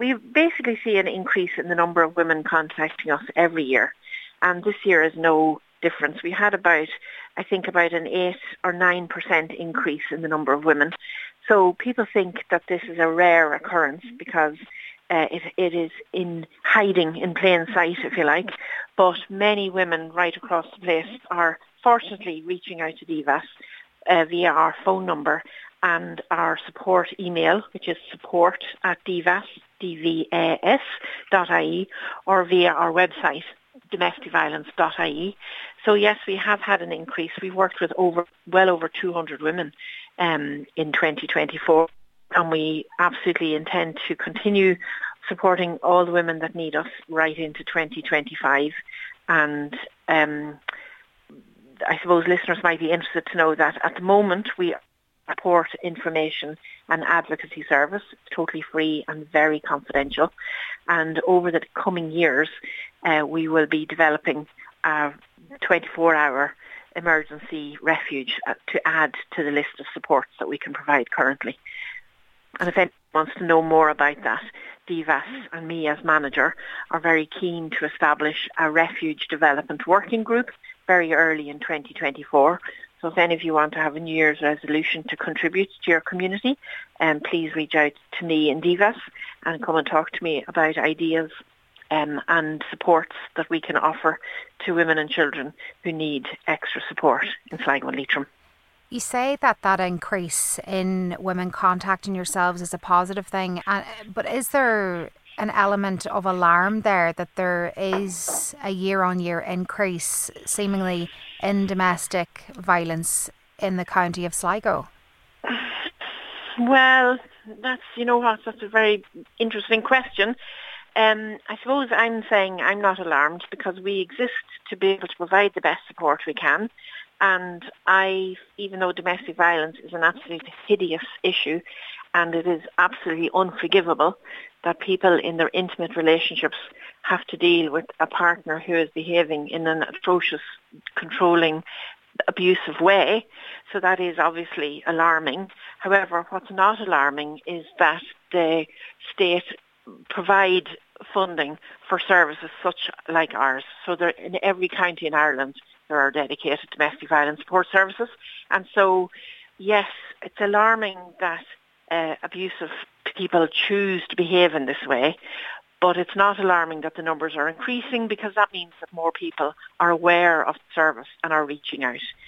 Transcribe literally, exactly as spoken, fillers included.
we basically see an increase in the number of women contacting us every year. And this year is no difference. We had about, I think, about an eight or nine percent increase in the number of women. So people think that this is a rare occurrence because uh, it, it is in hiding in plain sight, if you like. But many women right across the place are fortunately reaching out to D V A S uh, via our phone number and our support email, which is support at D V A S, D V A S dot I E, or via our website, domestic violence dot I E. So yes, we have had an increase. We've worked with over well over two hundred women um, in twenty twenty-four, and we absolutely intend to continue supporting all the women that need us right into twenty twenty-five. And um, I suppose listeners might be interested to know that at the moment we support information and advocacy service. It's totally free and very confidential. And over the coming years, uh, we will be developing a twenty-four hour emergency refuge uh, to add to the list of supports that we can provide currently. And if anyone wants to know more about that, D V A S and me as manager are very keen to establish a refuge development working group very early in twenty twenty-four. So if any of you want to have a New Year's resolution to contribute to your community, um, please reach out to me in D V A S and come and talk to me about ideas um, and supports that we can offer to women and children who need extra support in Sligo and Leitrim. You say that that increase in women contacting yourselves is a positive thing, uh, but is there an element of alarm there that there is a year-on-year increase seemingly in domestic violence in the county of Sligo? Well, that's, you know what, that's a very interesting question. Um, I suppose I'm saying I'm not alarmed because we exist to be able to provide the best support we can. And I, even though domestic violence is an absolutely hideous issue and it is absolutely unforgivable that people in their intimate relationships have to deal with a partner who is behaving in an atrocious, controlling, abusive way. So that is obviously alarming. However, what's not alarming is that the state provide funding for services such like ours. So there, in every county in Ireland, there are dedicated domestic violence support services. And so, yes, it's alarming that uh, abusive people choose to behave in this way, but it's not alarming that the numbers are increasing because that means that more people are aware of the service and are reaching out.